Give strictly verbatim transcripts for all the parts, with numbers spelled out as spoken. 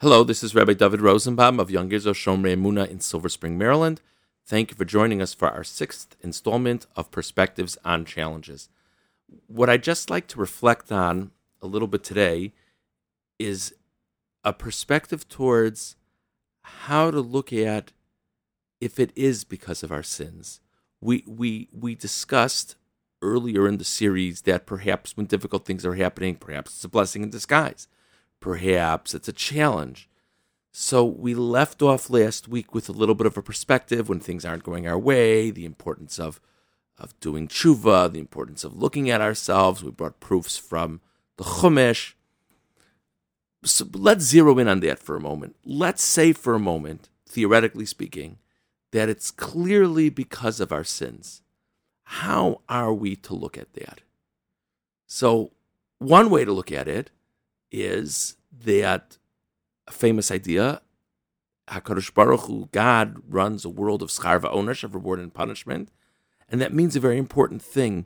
Hello, this is Rabbi David Rosenbaum of Young Israel Shomrei Emunah in Silver Spring, Maryland. Thank you for joining us for our sixth installment of Perspectives on Challenges. What I'd just like to reflect on a little bit today is a perspective towards how to look at if it is because of our sins. We we we discussed earlier in the series that perhaps when difficult things are happening, perhaps it's a blessing in disguise. Perhaps it's a challenge. So we left off last week with a little bit of a perspective when things aren't going our way, the importance of, of doing tshuva, the importance of looking at ourselves. We brought proofs from the Chumash. So let's zero in on that for a moment. Let's say for a moment, theoretically speaking, that it's clearly because of our sins. How are we to look at that? So one way to look at it is that a famous idea, HaKadosh Baruch Hu, God runs a world of schar va'onesh, of reward and punishment, and that means a very important thing.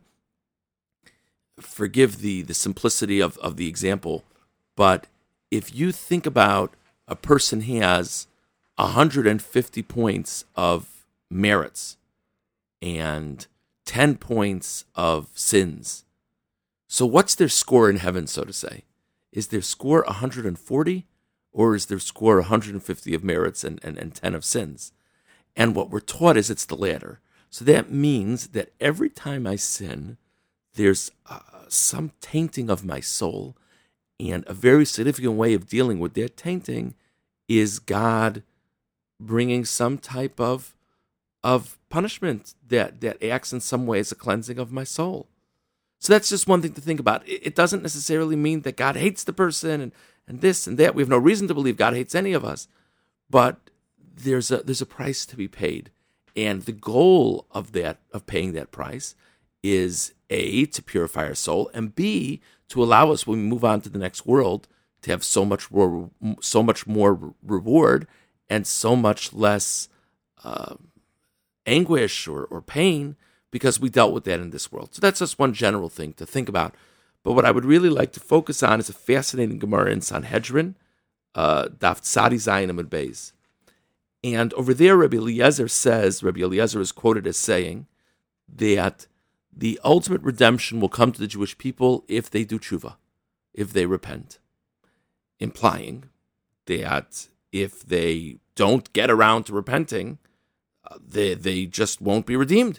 Forgive the, the simplicity of, of the example, but if you think about a person has one hundred fifty points of merits and ten points of sins, so what's their score in heaven, so to say? Is their score one hundred forty, or is their score one hundred fifty of merits and, and, and ten of sins? And what we're taught is it's the latter. So that means that every time I sin, there's uh, some tainting of my soul, and a very significant way of dealing with that tainting is God bringing some type of, of punishment that, that acts in some way as a cleansing of my soul. So that's just one thing to think about. It doesn't necessarily mean that God hates the person and, and this and that. We have no reason to believe God hates any of us. But there's a there's a price to be paid. And the goal of that of paying that price is A, to purify our soul, and B, to allow us when we move on to the next world to have so much more so much more reward and so much less uh, anguish or, or pain, because we dealt with that in this world. So that's just one general thing to think about. But what I would really like to focus on is a fascinating Gemara in Sanhedrin, uh, Daf Tzadi Zayin Amud Beis. And over there, Rabbi Eliezer says, Rabbi Eliezer is quoted as saying that the ultimate redemption will come to the Jewish people if they do tshuva, if they repent, implying that if they don't get around to repenting, uh, they, they just won't be redeemed.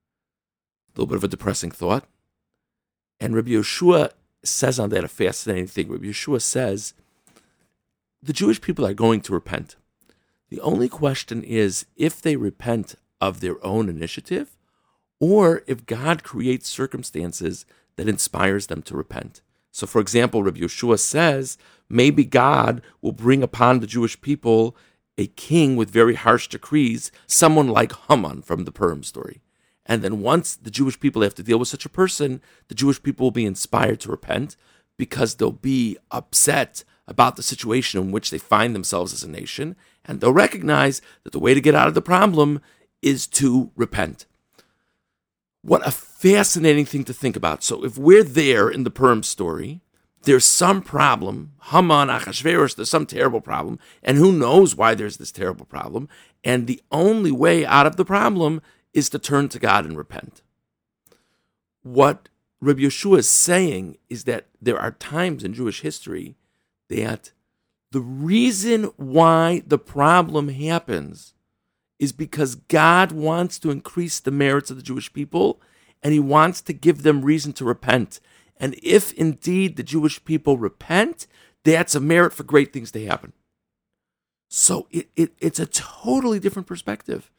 A little bit of a depressing thought. And Rabbi Yeshua says on that a fascinating thing. Rabbi Yeshua says, the Jewish people are going to repent. The only question is if they repent of their own initiative or if God creates circumstances that inspires them to repent. So, for example, Rabbi Yeshua says, maybe God will bring upon the Jewish people a king with very harsh decrees, someone like Haman from the Purim story. And then once the Jewish people have to deal with such a person, the Jewish people will be inspired to repent because they'll be upset about the situation in which they find themselves as a nation, and they'll recognize that the way to get out of the problem is to repent. What a fascinating thing to think about. So if we're there in the Purim story, there's some problem, Haman, Achashverosh, there's some terrible problem, and who knows why there's this terrible problem, and the only way out of the problem is to turn to God and repent. What Rabbi Yeshua is saying is that there are times in Jewish history that the reason why the problem happens is because God wants to increase the merits of the Jewish people, and he wants to give them reason to repent. And if indeed the Jewish people repent, that's a merit for great things to happen. So it, it it's a totally different perspective.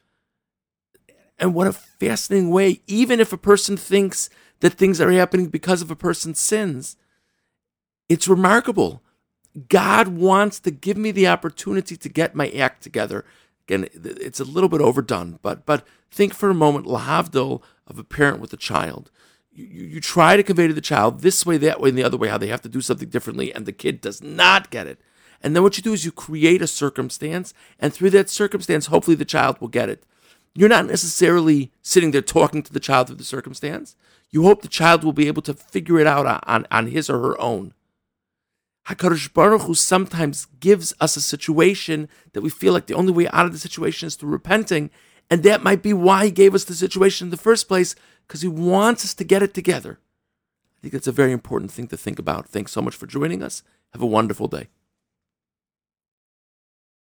And what a fascinating way, even if a person thinks that things are happening because of a person's sins, it's remarkable. God wants to give me the opportunity to get my act together. Again, it's a little bit overdone, but but think for a moment, lahavdil, of a parent with a child. You, you, you try to convey to the child this way, that way, and the other way, how they have to do something differently, and the kid does not get it. And then what you do is you create a circumstance, and through that circumstance, hopefully the child will get it. You're not necessarily sitting there talking to the child through the circumstance. You hope the child will be able to figure it out on, on his or her own. HaKadosh Baruch Hu sometimes gives us a situation that we feel like the only way out of the situation is through repenting, and that might be why he gave us the situation in the first place, because he wants us to get it together. I think that's a very important thing to think about. Thanks so much for joining us. Have a wonderful day.